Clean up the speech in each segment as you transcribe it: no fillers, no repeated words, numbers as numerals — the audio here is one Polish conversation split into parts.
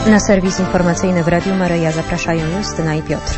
Na serwis informacyjny w Radiu Maryja zapraszają Justyna i Piotr.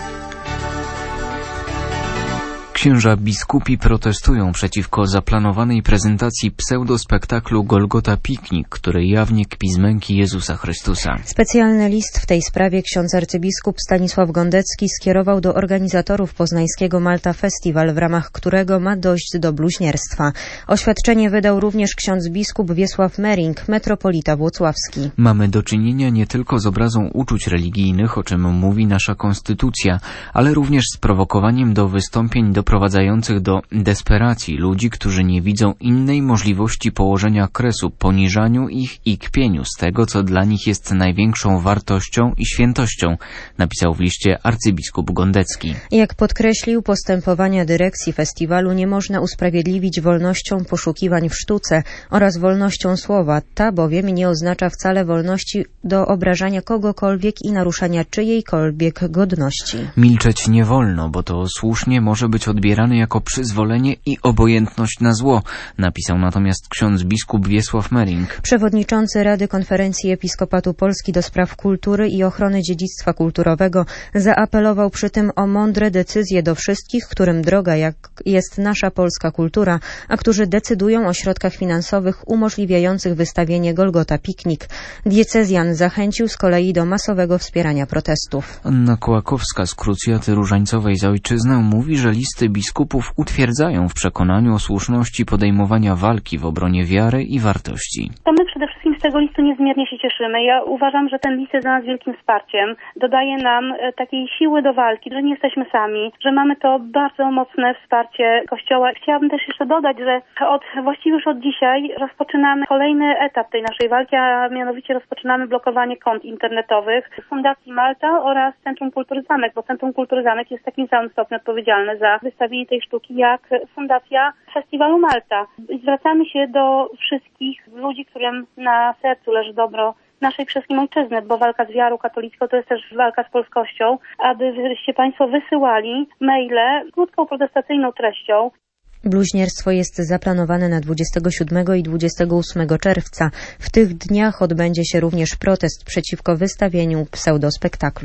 Księża biskupi protestują przeciwko zaplanowanej prezentacji pseudospektaklu Golgota Piknik, który jawnie kpi z męki Jezusa Chrystusa. Specjalny list w tej sprawie ksiądz arcybiskup Stanisław Gondecki skierował do organizatorów poznańskiego Malta Festival, w ramach którego ma dojść do bluźnierstwa. Oświadczenie wydał również ksiądz biskup Wiesław Mering, metropolita włocławski. Mamy do czynienia nie tylko z obrazą uczuć religijnych, o czym mówi nasza konstytucja, ale również z prowokowaniem do wystąpień doprowadzających do desperacji ludzi, którzy nie widzą innej możliwości położenia kresu poniżaniu ich i kpieniu z tego, co dla nich jest największą wartością i świętością, napisał w liście arcybiskup Gondecki. Jak podkreślił, postępowania dyrekcji festiwalu nie można usprawiedliwić wolnością poszukiwań w sztuce oraz wolnością słowa. Ta bowiem nie oznacza wcale wolności do obrażania kogokolwiek i naruszania czyjejkolwiek godności. Milczeć nie wolno, bo to słusznie może być odbierane jako przyzwolenie i obojętność na zło, napisał natomiast ksiądz biskup Wiesław Mering. Przewodniczący Rady Konferencji Episkopatu Polski do spraw kultury i ochrony dziedzictwa kulturowego zaapelował przy tym o mądre decyzje do wszystkich, którym droga jak jest nasza polska kultura, a którzy decydują o środkach finansowych umożliwiających wystawienie Golgota Piknik. Diecezjan zachęcił z kolei do masowego wspierania protestów. Anna Kołakowska z Krucjaty Różańcowej za Ojczyznę mówi, że listy biskupów utwierdzają w przekonaniu o słuszności podejmowania walki w obronie wiary i wartości. To my przede wszystkim z tego listu niezmiernie się cieszymy. Ja uważam, że ten list jest dla nas wielkim wsparciem. Dodaje nam takiej siły do walki, że nie jesteśmy sami, że mamy to bardzo mocne wsparcie Kościoła. Chciałabym też jeszcze dodać, że właściwie już od dzisiaj rozpoczynamy kolejny etap tej naszej walki, a mianowicie rozpoczynamy blokowanie kont internetowych Fundacji Malta oraz Centrum Kultury Zamek, bo Centrum Kultury Zamek jest w takim samym stopniu odpowiedzialne za wystawienie tej sztuki jak Fundacja Festiwalu Malta. Zwracamy się do wszystkich ludzi, którym na sercu leży dobro naszej wszystkim ojczyzny, bo walka z wiarą katolicką to jest też walka z polskością, abyście Państwo wysyłali maile z krótką protestacyjną treścią. Bluźnierstwo jest zaplanowane na 27 i 28 czerwca. W tych dniach odbędzie się również protest przeciwko wystawieniu pseudospektaklu.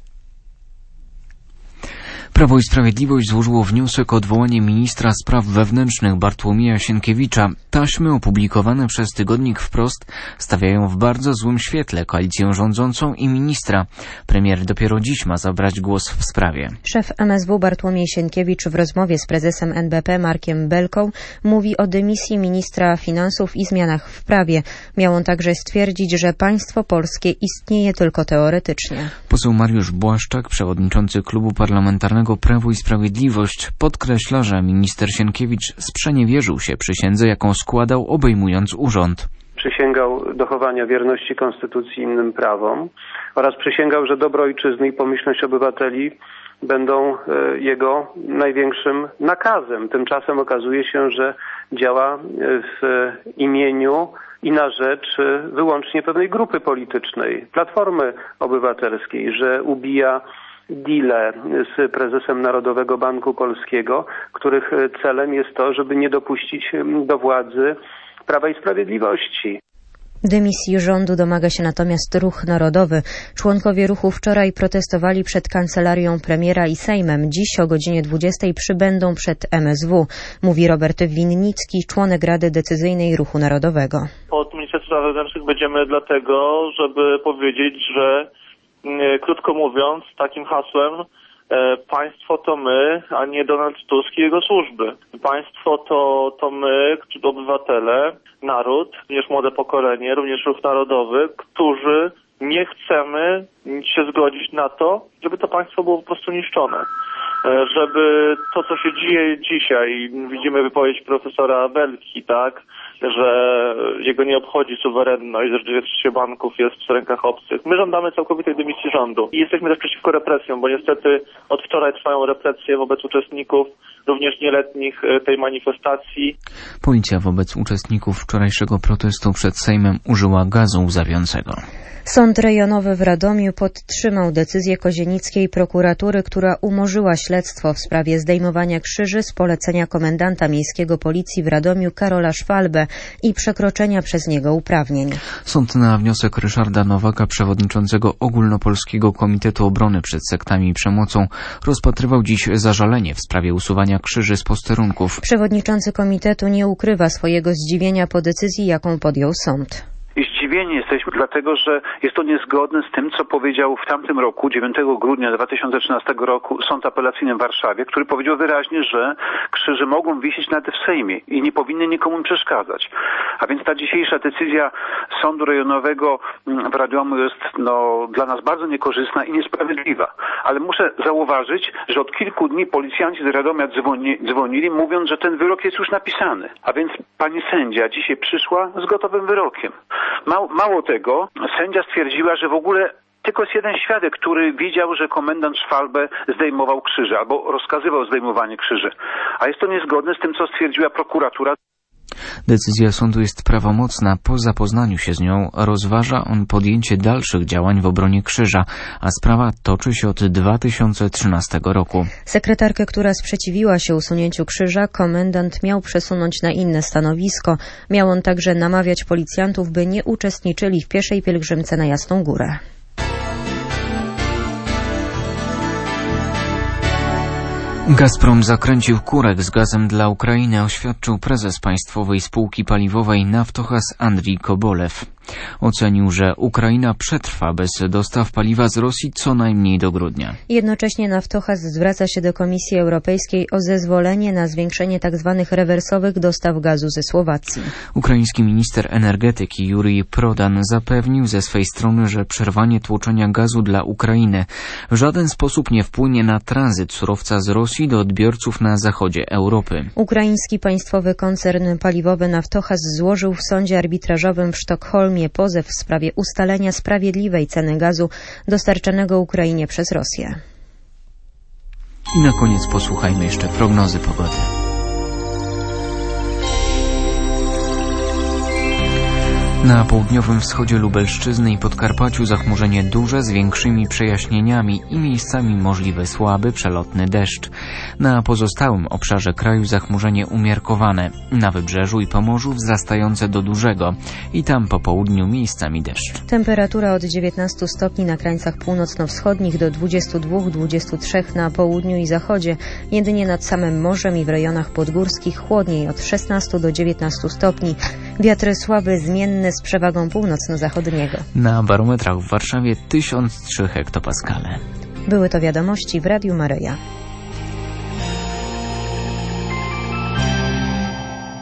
Prawo i Sprawiedliwość złożyło wniosek o odwołanie ministra spraw wewnętrznych Bartłomieja Sienkiewicza. Taśmy opublikowane przez tygodnik Wprost stawiają w bardzo złym świetle koalicję rządzącą i ministra. Premier dopiero dziś ma zabrać głos w sprawie. Szef MSW Bartłomiej Sienkiewicz w rozmowie z prezesem NBP Markiem Belką mówi o dymisji ministra finansów i zmianach w prawie. Miał on także stwierdzić, że państwo polskie istnieje tylko teoretycznie. Poseł Mariusz Błaszczak, przewodniczący klubu parlamentarnego Prawo i Sprawiedliwość, podkreśla, że minister Sienkiewicz sprzeniewierzył się przysiędze, jaką składał, obejmując urząd. Przysięgał dochowania wierności konstytucji i innym prawom oraz przysięgał, że dobro ojczyzny i pomyślność obywateli będą jego największym nakazem. Tymczasem okazuje się, że działa w imieniu i na rzecz wyłącznie pewnej grupy politycznej, Platformy Obywatelskiej, że ubija deale z prezesem Narodowego Banku Polskiego, których celem jest to, żeby nie dopuścić do władzy Prawa i Sprawiedliwości. Dymisji rządu domaga się natomiast Ruch Narodowy. Członkowie ruchu wczoraj protestowali przed kancelarią premiera i Sejmem. Dziś o godzinie 20 przybędą przed MSW, mówi Robert Winnicki, członek Rady Decyzyjnej Ruchu Narodowego. Od Ministerstwa Wewnętrznych będziemy dlatego, żeby powiedzieć, że krótko mówiąc, takim hasłem państwo to my, a nie Donald Tusk i jego służby. Państwo to my, obywatele, naród, również młode pokolenie, również ruch narodowy, którzy nie chcemy się zgodzić na to, żeby to państwo było po prostu niszczone. Żeby to, co się dzieje dzisiaj, widzimy wypowiedź profesora Belki, tak, że jego nie obchodzi suwerenność, że rzeczywiście banków jest w rękach obcych. My żądamy całkowitej dymisji rządu i jesteśmy też przeciwko represjom, bo niestety od wczoraj trwają represje wobec uczestników, również nieletnich tej manifestacji. Policja wobec uczestników wczorajszego protestu przed Sejmem użyła gazu łzawiącego. Sąd rejonowy w Radomiu podtrzymał decyzję kozienickiej prokuratury, która umorzyła śledztwo w sprawie zdejmowania krzyży z polecenia komendanta miejskiego policji w Radomiu Karola Szwalbę i przekroczenia przez niego uprawnień. Sąd na wniosek Ryszarda Nowaka, przewodniczącego Ogólnopolskiego Komitetu Obrony przed sektami i przemocą, rozpatrywał dziś zażalenie w sprawie usuwania krzyży z posterunków. Przewodniczący komitetu nie ukrywa swojego zdziwienia po decyzji, jaką podjął sąd. Zdziwieni jesteśmy dlatego, że jest to niezgodne z tym, co powiedział w tamtym roku, 9 grudnia 2013 roku, Sąd Apelacyjny w Warszawie, który powiedział wyraźnie, że krzyże mogą wisieć nawet w Sejmie i nie powinny nikomu przeszkadzać. A więc ta dzisiejsza decyzja Sądu Rejonowego w Radomiu jest dla nas bardzo niekorzystna i niesprawiedliwa. Ale muszę zauważyć, że od kilku dni policjanci z Radomia dzwonili, mówiąc, że ten wyrok jest już napisany. A więc pani sędzia dzisiaj przyszła z gotowym wyrokiem. Mało tego, sędzia stwierdziła, że w ogóle tylko jest jeden świadek, który widział, że komendant Szwalbę zdejmował krzyże albo rozkazywał zdejmowanie krzyży. A jest to niezgodne z tym, co stwierdziła prokuratura. Decyzja sądu jest prawomocna. Po zapoznaniu się z nią rozważa on podjęcie dalszych działań w obronie krzyża, a sprawa toczy się od 2013 roku. Sekretarkę, która sprzeciwiła się usunięciu krzyża, komendant miał przesunąć na inne stanowisko. Miał on także namawiać policjantów, by nie uczestniczyli w pieszej pielgrzymce na Jasną Górę. Gazprom zakręcił kurek z gazem dla Ukrainy, oświadczył prezes państwowej spółki paliwowej Naftogaz Andrii Kobolew. Ocenił, że Ukraina przetrwa bez dostaw paliwa z Rosji co najmniej do grudnia. Jednocześnie Naftogaz zwraca się do Komisji Europejskiej o zezwolenie na zwiększenie tzw. rewersowych dostaw gazu ze Słowacji. Ukraiński minister energetyki Jurij Prodan zapewnił ze swej strony, że przerwanie tłoczenia gazu dla Ukrainy w żaden sposób nie wpłynie na tranzyt surowca z Rosji do odbiorców na zachodzie Europy. Ukraiński państwowy koncern paliwowy Naftogaz złożył w sądzie arbitrażowym w Sztokholmie pozew w sprawie ustalenia sprawiedliwej ceny gazu dostarczanego Ukrainie przez Rosję. I na koniec posłuchajmy jeszcze prognozy pogody. Na południowym wschodzie Lubelszczyzny i Podkarpaciu zachmurzenie duże z większymi przejaśnieniami i miejscami możliwy słaby, przelotny deszcz. Na pozostałym obszarze kraju zachmurzenie umiarkowane. Na Wybrzeżu i Pomorzu wzrastające do dużego i tam po południu miejscami deszcz. Temperatura od 19 stopni na krańcach północno-wschodnich do 22-23 na południu i zachodzie. Jedynie nad samym morzem i w rejonach podgórskich chłodniej od 16 do 19 stopni. Wiatry słaby, zmienne z przewagą północno-zachodniego. Na barometrach w Warszawie 1003 hektopaskale. Były to wiadomości w Radiu Maryja.